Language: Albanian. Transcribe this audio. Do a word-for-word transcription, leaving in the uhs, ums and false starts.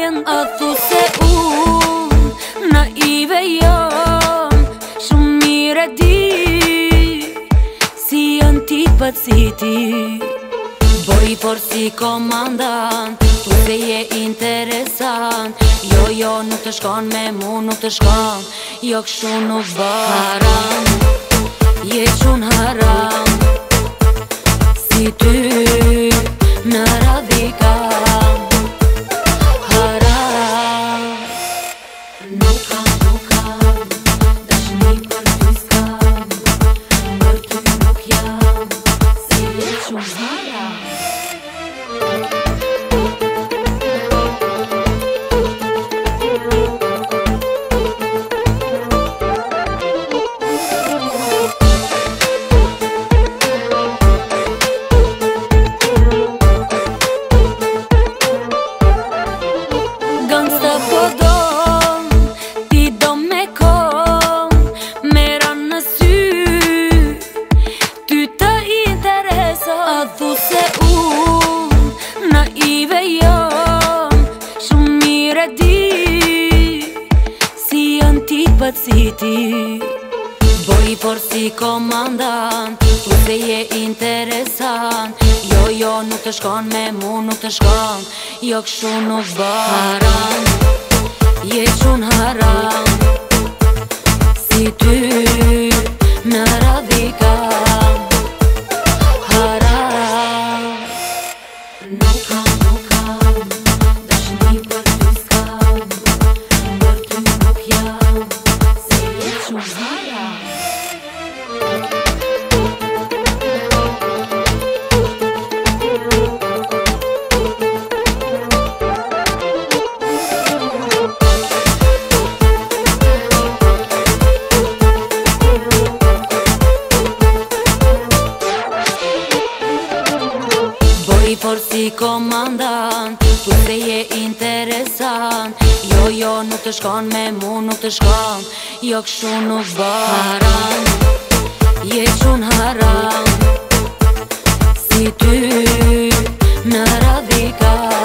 jenë. A thu se unë naive jam, shumë mire di si janë ti paciti. Boj por si komandant, tu se je interesant. Jo, jo, nuk të shkon me mu, nuk të shkon. Jo, kështu nuk bë haram, je qun haram. Si ty në radikam haram. Nuk kam, nuk kam dashni për ty s'kam, për ty nuk jam, si je qun haram. Gangsta po don, ti do me kon, mera në sy, ty të interesa. A thu se unë naive jam, shumë mire di si janë ti paciti. Boj por si komandant, tu se je interesant. Jo, jo, nuk të shkon me mu, nuk të shkon. Jo, kështu nuk bë haram, je qun haram. Si ty në radikam haram. Nuk kam, nuk kam dashni për ty s'kam, për ty nuk jam, si je qun haram. Por si komandant, tu se je interesant. Jo, jo, nuk të shkon me mu, nuk të shkon. Jo, kështu nuk bë haram, je qun haram. Si ty në radikam